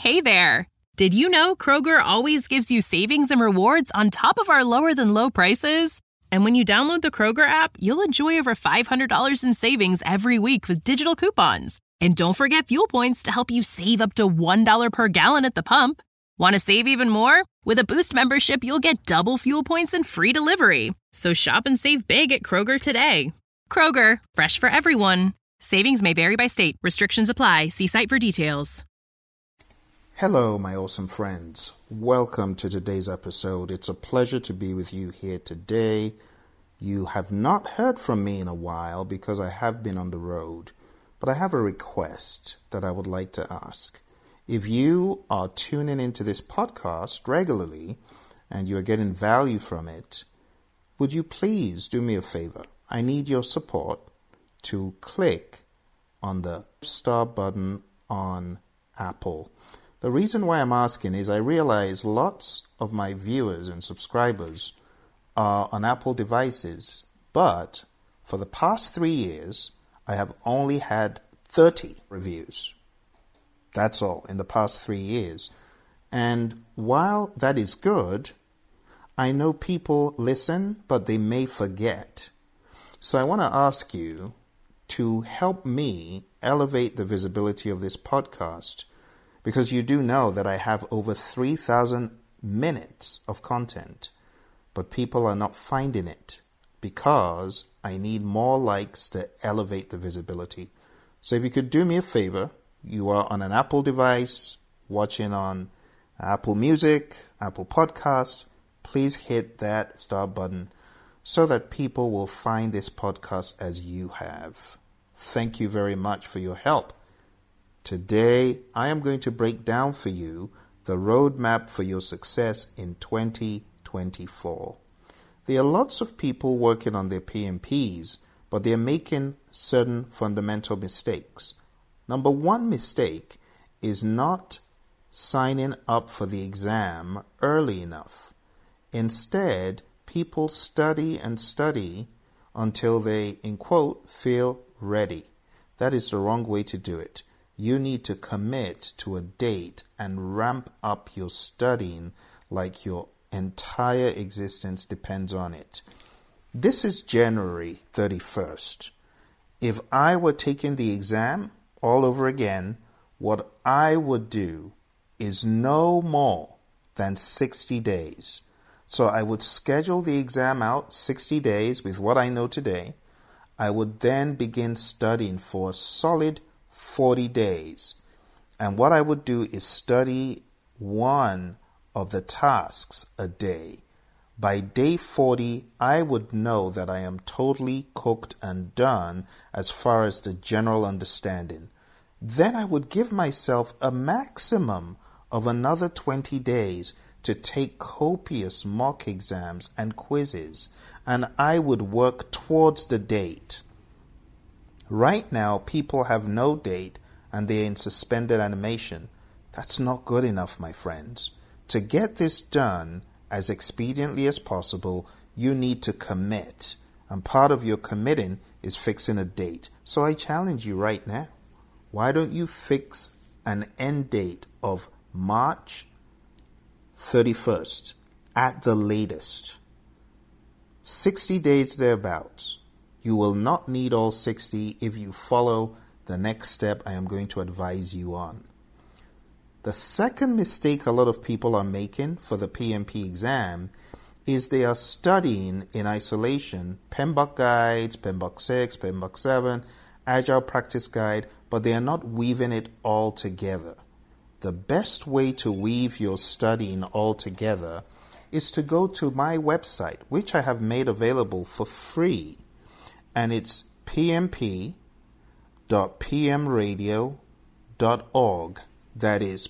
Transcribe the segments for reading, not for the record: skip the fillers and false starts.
Hey there! Did you know Kroger always gives you savings and rewards on top of our lower-than-low prices? And when you download the Kroger app, you'll enjoy over $500 in savings every week with digital coupons. And don't forget fuel points to help you save up to $1 per gallon at the pump. Want to save even more? With a Boost membership, you'll get double fuel points and free delivery. So shop and save big at Kroger today. Kroger, fresh for everyone. Savings may vary by state. Restrictions apply. See site for details. Hello, my awesome friends. Welcome to today's episode. It's a pleasure to be with you here today. You have not heard from me in a while because I have been on the road, but I have a request that I would like to ask. If you are tuning into this podcast regularly and you are getting value from it, would you please do me a favor? I need your support to click on the star button on Apple. The reason why I'm asking is I realize lots of my viewers and subscribers are on Apple devices, but for the past 3 years, I have only had 30 reviews. That's all in the past 3 years. And while that is good, I know people listen, but they may forget. So I want to ask you to help me elevate the visibility of this podcast, because you do know that I have over 3,000 minutes of content, but people are not finding it because I need more likes to elevate the visibility. So if you could do me a favor, you are on an Apple device, watching on Apple Music, Apple Podcasts, please hit that star button so that people will find this podcast as you have. Thank you very much for your help. Today, I am going to break down for you the roadmap for your success in 2024. There are lots of people working on their PMPs, but they're making certain fundamental mistakes. Number one mistake is not signing up for the exam early enough. Instead, people study and study until they, in quote, feel ready. That is the wrong way to do it. You need to commit to a date and ramp up your studying like your entire existence depends on it. This is January 31st. If I were taking the exam all over again, what I would do is no more than 60 days. So I would schedule the exam out 60 days with what I know today. I would then begin studying for a solid 40 days. And what I would do is study one of the tasks a day. By day 40, I would know that I am totally cooked and done as far as the general understanding. Then I would give myself a maximum of another 20 days to take copious mock exams and quizzes, and I would work towards the date. Right now, people have no date and they're in suspended animation. That's not good enough, my friends. To get this done as expediently as possible, you need to commit. And part of your committing is fixing a date. So I challenge you right now. Why don't you fix an end date of March 31st at the latest? 60 days thereabouts. You will not need all 60 if you follow the next step I am going to advise you on. The second mistake a lot of people are making for the PMP exam is they are studying in isolation PMBOK guides, PMBOK 6, PMBOK 7, Agile Practice Guide, but they are not weaving it all together. The best way to weave your studying all together is to go to my website, which I have made available for free. And it's pmp.pmradio.org. That is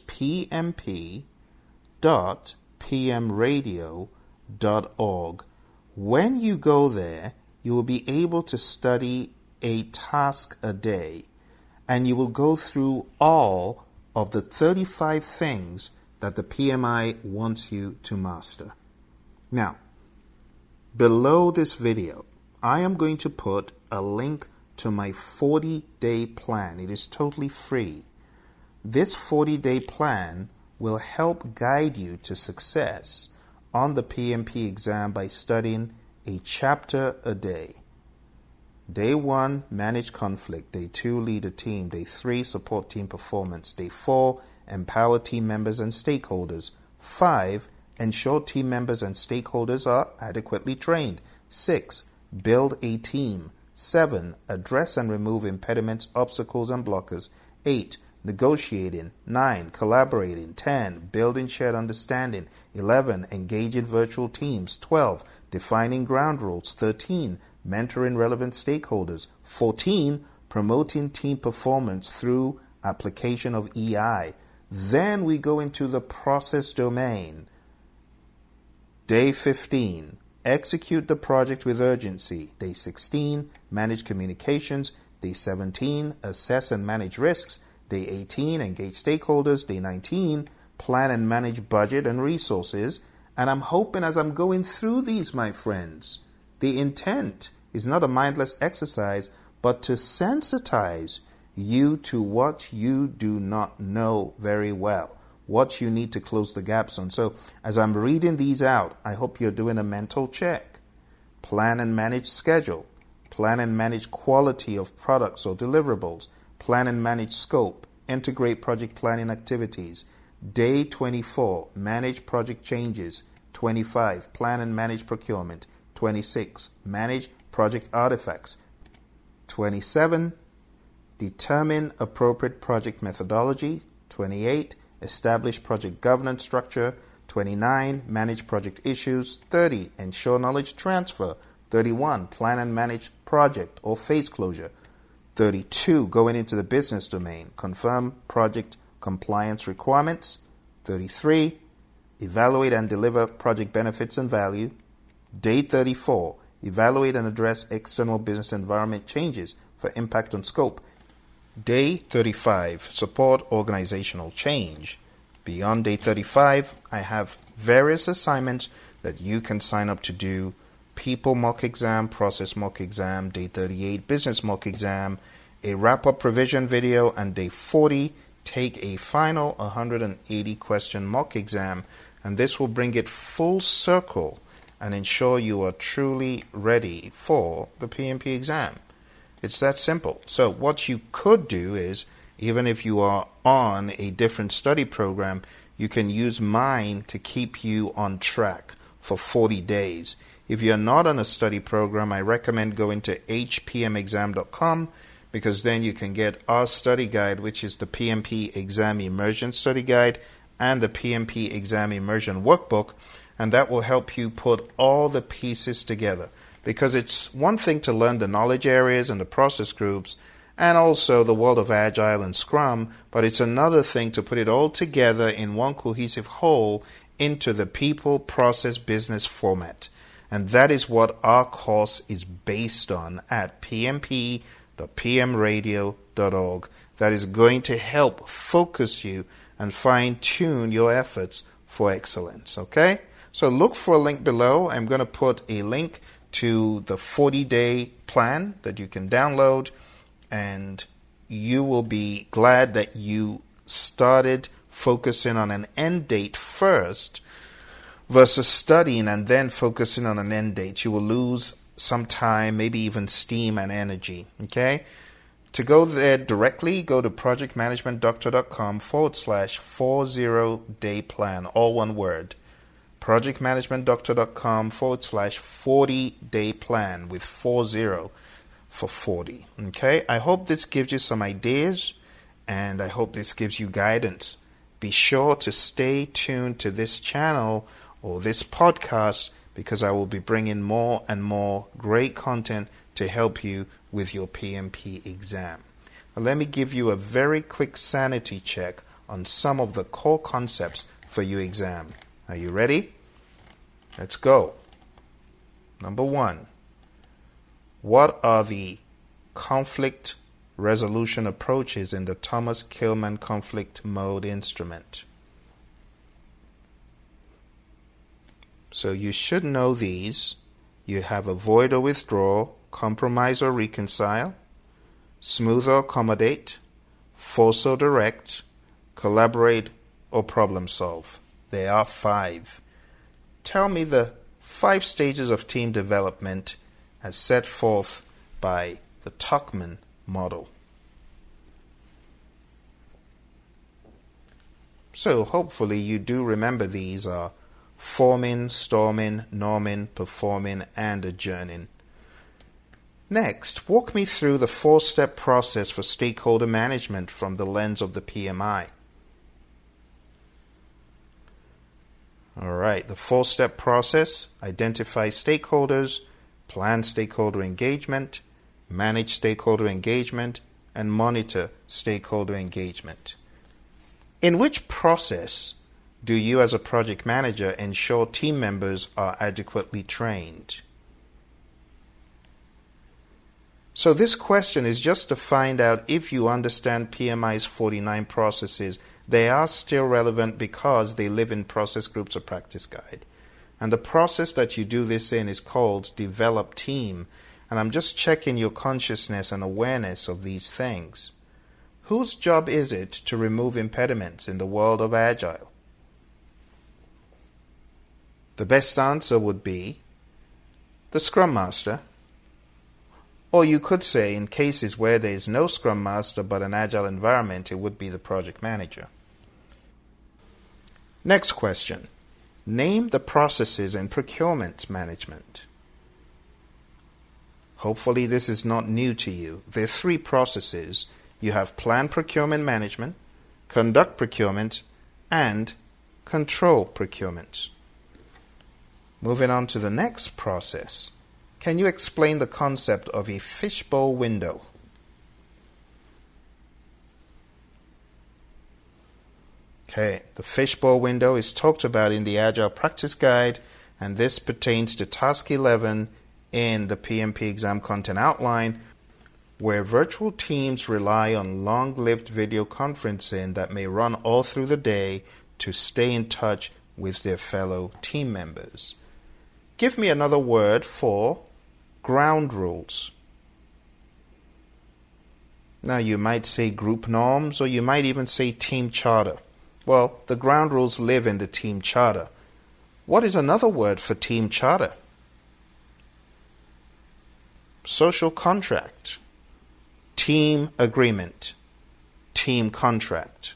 pmp.pmradio.org. When you go there, you will be able to study a task a day, and you will go through all of the 35 things that the PMI wants you to master. Now, below this video, I am going to put a link to my 40-day plan. It is totally free. This 40-day plan will help guide you to success on the PMP exam by studying a chapter a day. Day 1, manage conflict. Day 2, lead a team. Day 3, support team performance. Day 4, empower team members and stakeholders. 5, ensure team members and stakeholders are adequately trained. 6, build a team. 7, address and remove impediments, obstacles, and blockers. 8, negotiating. 9, collaborating. 10, building shared understanding. 11, engaging virtual teams. 12, defining ground rules. 13, mentoring relevant stakeholders. 14, promoting team performance through application of EI. Then we go into the process domain. Day 15, execute the project with urgency. Day 16, manage communications. Day 17, assess and manage risks. Day 18, engage stakeholders. Day 19, plan and manage budget and resources. And I'm hoping as I'm going through these, my friends, the intent is not a mindless exercise, but to sensitize you to what you do not know very well, what you need to close the gaps on. So as I'm reading these out, I hope you're doing a mental check. Plan and manage schedule. Plan and manage quality of products or deliverables. Plan and manage scope. Integrate project planning activities. Day 24, manage project changes. 25, plan and manage procurement. 26, manage project artifacts. 27, determine appropriate project methodology. 28, establish project governance structure. 29, manage project issues. 30, ensure knowledge transfer. 31, plan and manage project or phase closure. 32, going into the business domain, confirm project compliance requirements. 33, evaluate and deliver project benefits and value. Day 34, evaluate and address external business environment changes for impact on scope. Day 35, support organizational change. Beyond day 35, I have various assignments that you can sign up to do. People mock exam, process mock exam, day 38, business mock exam, a wrap-up provision video, and day 40, take a final 180 question mock exam, and this will bring it full circle and ensure you are truly ready for the PMP exam. It's that simple. So what you could do is, even if you are on a different study program, you can use mine to keep you on track for 40 days. If you're not on a study program, I recommend going to hpmexam.com, because then you can get our study guide, which is the PMP Exam Immersion Study Guide and the PMP Exam Immersion Workbook, and that will help you put all the pieces together. Because it's one thing to learn the knowledge areas and the process groups and also the world of Agile and Scrum, but it's another thing to put it all together in one cohesive whole into the people, process, business format. And that is what our course is based on at pmp.pmradio.org. That is going to help focus you and fine-tune your efforts for excellence, okay? So look for a link below. I'm going to put a link to the 40-day plan that you can download, and you will be glad that you started focusing on an end date first versus studying and then focusing on an end date. You will lose some time, maybe even steam and energy, okay? To go there directly, go to projectmanagementdoctor.com/40-day plan, all one word. projectmanagementdoctor.com/40-day plan with 40 for 40. Okay, I hope this gives you some ideas, and I hope this gives you guidance. Be sure to stay tuned to this channel or this podcast, because I will be bringing more and more great content to help you with your PMP exam. Now, let me give you a very quick sanity check on some of the core concepts for your exam. Are you ready? Let's go. Number 1. What are the conflict resolution approaches in the Thomas Kilmann conflict mode instrument? So you should know these. You have avoid or withdraw, compromise or reconcile, smooth or accommodate, force or direct, collaborate, or problem solve? There are 5. Tell me the 5 stages of team development as set forth by the Tuckman model. So hopefully you do remember these are forming, storming, norming, performing, and adjourning. Next, walk me through the 4-step process for stakeholder management from the lens of the PMI. All right, the 4-step process: identify stakeholders, plan stakeholder engagement, manage stakeholder engagement, and monitor stakeholder engagement. In which process do you as a project manager ensure team members are adequately trained? So this question is just to find out if you understand PMI's 49 processes. They are still relevant because they live in process groups or practice guide. And the process that you do this in is called develop team. And I'm just checking your consciousness and awareness of these things. Whose job is it to remove impediments in the world of Agile? The best answer would be the Scrum Master. Or you could say, in cases where there is no Scrum Master but an Agile environment, it would be the project manager. Next question. Name the processes in procurement management. Hopefully this is not new to you. There are 3 processes. You have plan procurement management, conduct procurement, and control procurement. Moving on to the next process. Can you explain the concept of a fishbowl window? Okay, the fishbowl window is talked about in the Agile Practice Guide, and this pertains to Task 11 in the PMP exam content outline, where virtual teams rely on long-lived video conferencing that may run all through the day to stay in touch with their fellow team members. Give me another word for ground rules. Now you might say group norms, or you might even say team charter. Well, the ground rules live in the team charter. What is another word for team charter? Social contract, team agreement, team contract.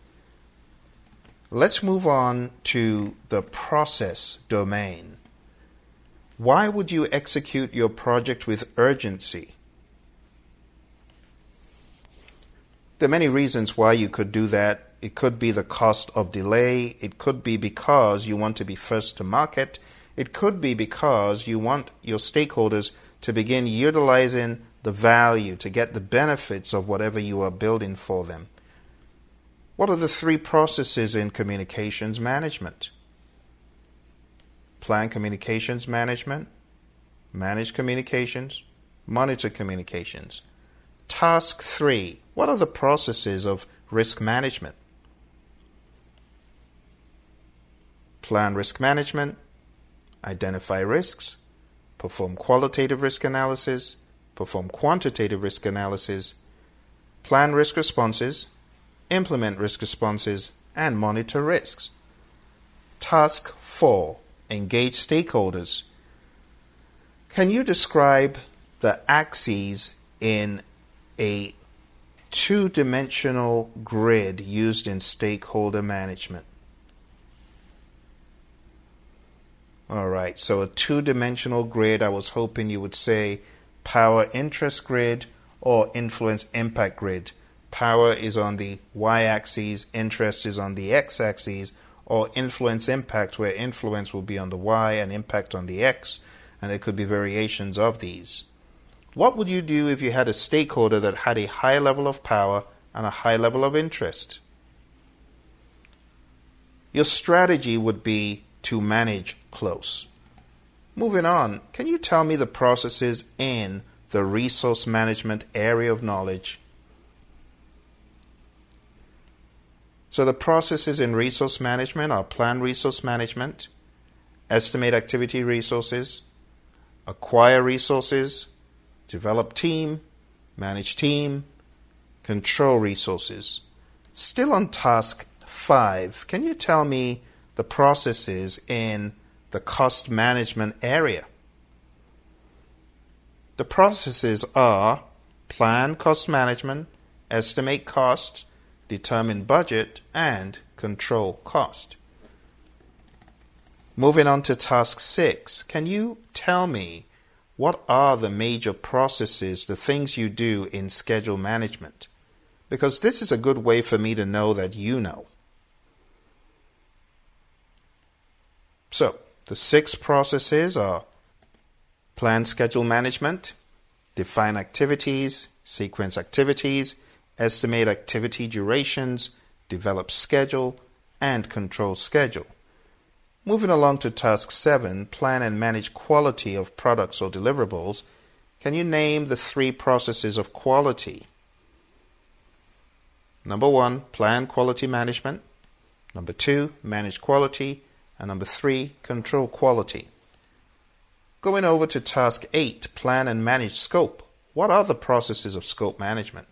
Let's move on to the process domain. Why would you execute your project with urgency? There are many reasons why you could do that. It could be the cost of delay. It could be because you want to be first to market. It could be because you want your stakeholders to begin utilizing the value, to get the benefits of whatever you are building for them. What are the 3 processes in communications management? Plan communications management, manage communications, monitor communications. Task 3. What are the processes of risk management? Plan risk management, identify risks, perform qualitative risk analysis, perform quantitative risk analysis, plan risk responses, implement risk responses, and monitor risks. Task 4. Engage stakeholders. Can you describe the axes in a 2-dimensional grid used in stakeholder management? All right, so a 2-dimensional grid, I was hoping you would say power interest grid or influence impact grid. Power is on the y-axis, interest is on the x-axis, or influence impact, where influence will be on the y and impact on the x, and there could be variations of these. What would you do if you had a stakeholder that had a high level of power and a high level of interest? Your strategy would be to manage close. Moving on, can you tell me the processes in the resource management area of knowledge? So the processes in resource management are plan resource management, estimate activity resources, acquire resources, develop team, manage team, control resources. Still on task 5, can you tell me the processes in the cost management area? The processes are plan cost management, estimate cost, determine budget, and control cost. Moving on to task 6, can you tell me what are the major processes, the things you do in schedule management? Because this is a good way for me to know that you know. So, the 6 processes are plan schedule management, define activities, sequence activities, estimate activity durations, develop schedule, and control schedule. Moving along to task 7, plan and manage quality of products or deliverables. Can you name the 3 processes of quality? Number 1, plan quality management. Number 2, manage quality. And number 3, control quality. Going over to task 8, plan and manage scope. What are the processes of scope management?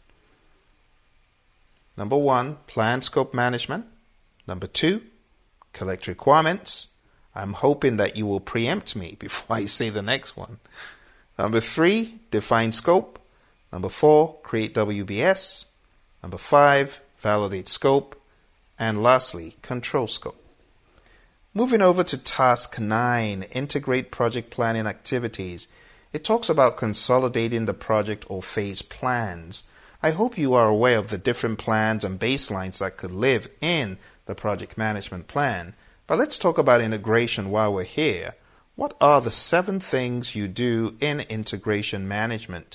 Number 1, plan scope management. Number 2, collect requirements. I'm hoping that you will preempt me before I say the next one. Number 3, define scope. Number 4, create WBS. Number 5, validate scope. And lastly, control scope. Moving over to task 9, integrate project planning activities. It talks about consolidating the project or phase plans. I hope you are aware of the different plans and baselines that could live in the project management plan. But let's talk about integration while we're here. What are the 7 things you do in integration management?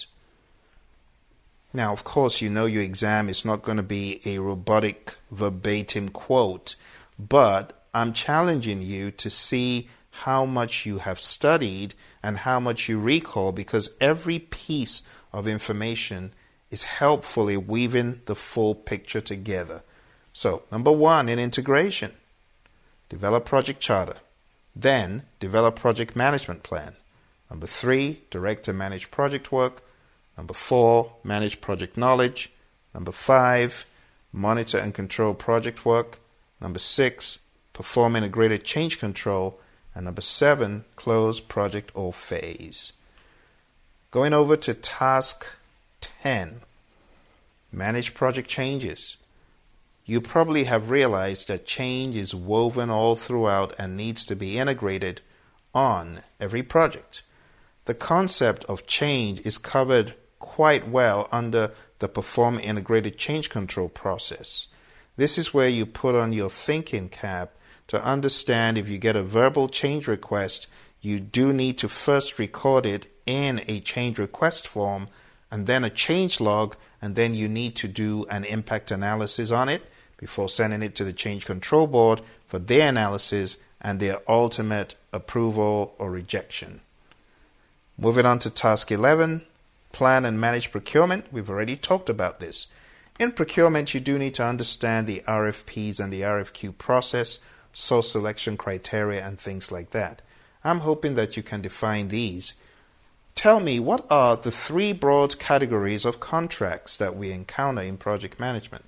Now, of course, you know your exam is not going to be a robotic verbatim quote, but I'm challenging you to see how much you have studied and how much you recall, because every piece of information is helpfully weaving the full picture together. So, number 1 in integration, develop project charter. Then, develop project management plan. Number 3, direct and manage project work. Number 4, manage project knowledge. Number 5, monitor and control project work. Number 6, perform integrated change control. And number 7, close project or phase. Going over to task 10, manage project changes. You probably have realized that change is woven all throughout and needs to be integrated on every project. The concept of change is covered quite well under the perform integrated change control process. This is where you put on your thinking cap to understand if you get a verbal change request, you do need to first record it in a change request form and then a change log, and then you need to do an impact analysis on it before sending it to the change control board for their analysis and their ultimate approval or rejection. Moving on to task 11, plan and manage procurement. We've already talked about this. In procurement, you do need to understand the RFPs and the RFQ process, source selection criteria, and things like that. I'm hoping that you can define these. Tell me, what are the 3 broad categories of contracts that we encounter in project management?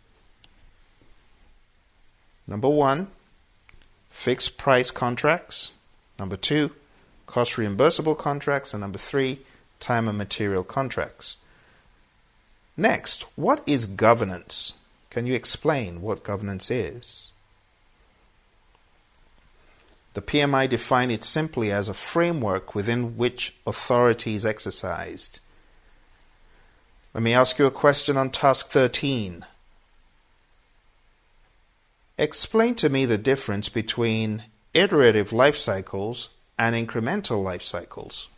Number 1, fixed price contracts. Number 2, cost reimbursable contracts. And number 3, time and material contracts. Next, what is governance? Can you explain what governance is? The PMI defined it simply as a framework within which authority is exercised. Let me ask you a question on task 13. Explain to me the difference between iterative life cycles and incremental life cycles.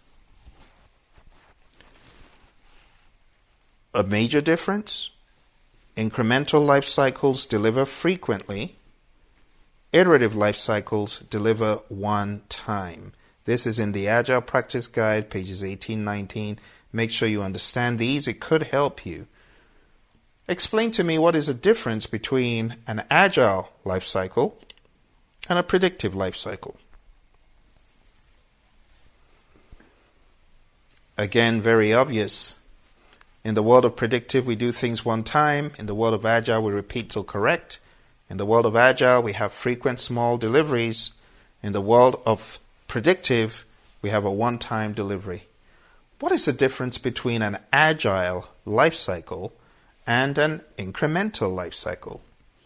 A major difference? Incremental life cycles deliver frequently. Iterative life cycles deliver one time. This is in the Agile Practice Guide, pages 18-19. Make sure you understand these. It could help you. Explain to me what is the difference between an Agile life cycle and a predictive life cycle. Again, very obvious. In the world of predictive, we do things one time. In the world of agile, we repeat till correct. In the world of agile, we have frequent small deliveries. In the world of predictive, we have a one-time delivery. What is the difference between an agile life cycle and an incremental life cycle?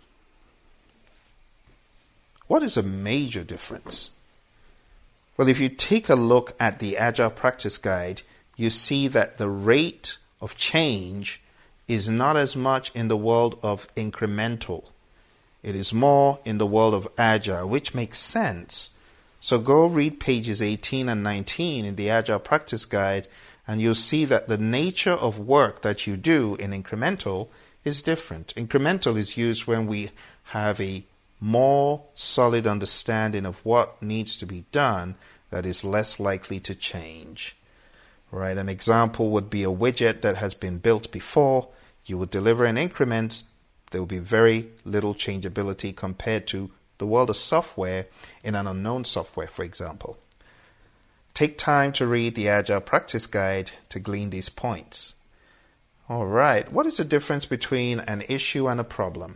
What is a major difference? Well, if you take a look at the Agile Practice Guide, you see that the rate of change is not as much in the world of incremental. It is more in the world of agile, which makes sense. So go read pages 18 and 19 in the Agile Practice Guide, and you'll see that the nature of work that you do in incremental is different. Incremental is used when we have a more solid understanding of what needs to be done that is less likely to change. Right? An example would be a widget that has been built before. You would deliver in increments. There will be very little changeability compared to the world of software in an unknown software, for example. Take time to read the Agile Practice Guide to glean these points. All right, what is the difference between an issue and a problem?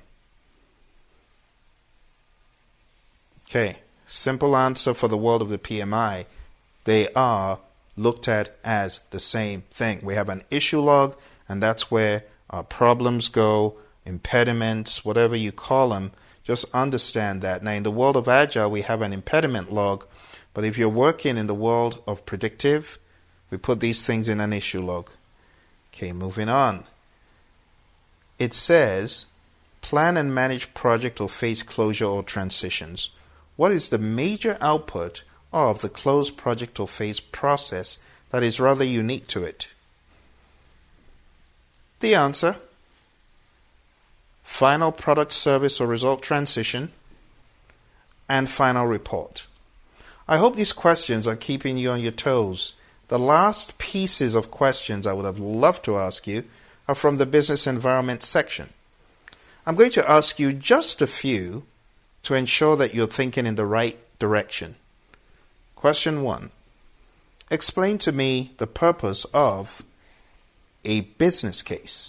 Okay, simple answer for the world of the PMI. They are looked at as the same thing. We have an issue log, and that's where our problems go, impediments, whatever you call them. Just understand that. Now, in the world of Agile, we have an impediment log, but if you're working in the world of predictive, we put these things in an issue log. Okay, moving on. It says, plan and manage project or phase closure or transitions. What is the major output of the closed project or phase process that is rather unique to it? The answer: final product, service, or result transition, and final report. I hope these questions are keeping you on your toes. The last pieces of questions I would have loved to ask you are from the business environment section. I'm going to ask you just a few to ensure that you're thinking in the right direction. Question 1. Explain to me the purpose of a business case.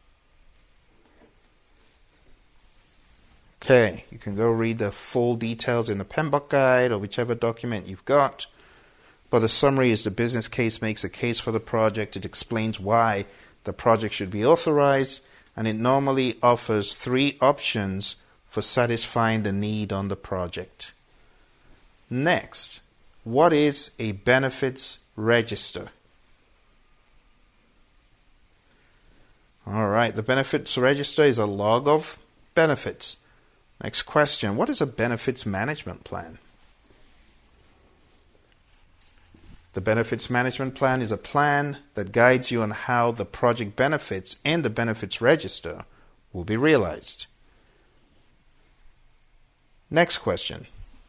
Okay, you can go read the full details in the PMBOK guide or whichever document you've got. But the summary is the business case makes a case for the project. It explains why the project should be authorized, and it normally offers 3 options for satisfying the need on the project. Next, what is a benefits register? All right, the benefits register is a log of benefits. Next question, what is a benefits management plan? The benefits management plan is a plan that guides you on how the project benefits in the benefits register will be realized. Next question.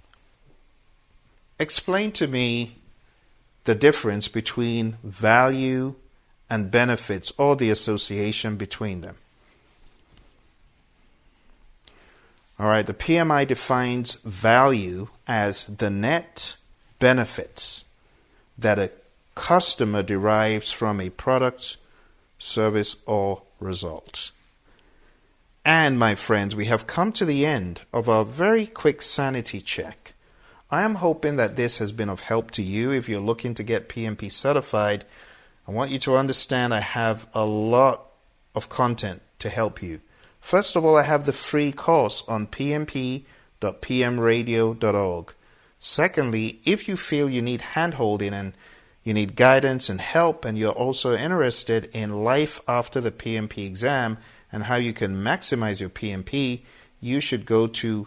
Explain to me the difference between value and benefits, or the association between them. All right, the PMI defines value as the net benefits that a customer derives from a product, service, or result. And my friends, we have come to the end of our very quick sanity check. I am hoping that this has been of help to you if you're looking to get PMP certified. I want you to understand I have a lot of content to help you. First of all, I have the free course on pmp.pmradio.org. Secondly, if you feel you need handholding and you need guidance and help, and you're also interested in life after the PMP exam and how you can maximize your PMP, you should go to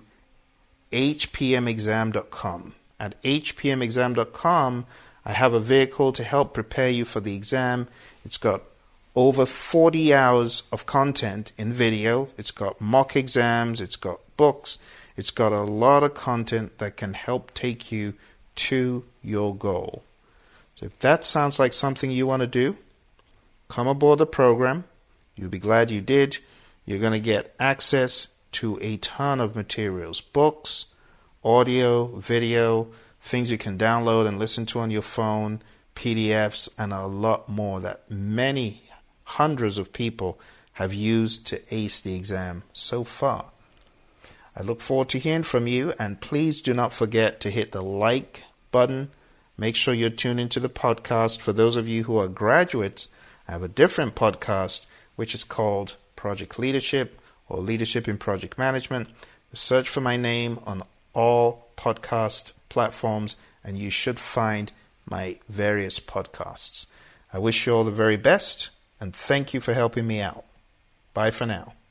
hpmexam.com. At hpmexam.com, I have a vehicle to help prepare you for the exam. It's got over 40 hours of content in video. It's got mock exams. It's got books. It's got a lot of content that can help take you to your goal. So if that sounds like something you want to do, come aboard the program. You'll be glad you did. You're going to get access to a ton of materials, books, audio, video, things you can download and listen to on your phone, PDFs, and a lot more that many hundreds of people have used to ace the exam so far. I look forward to hearing from you, and please do not forget to hit the like button. Make sure you're tuned into the podcast. For those of you who are graduates, I have a different podcast which is called Project Leadership or Leadership in Project Management. Search for my name on all podcast platforms and you should find my various podcasts. I wish you all the very best and thank you for helping me out. Bye for now.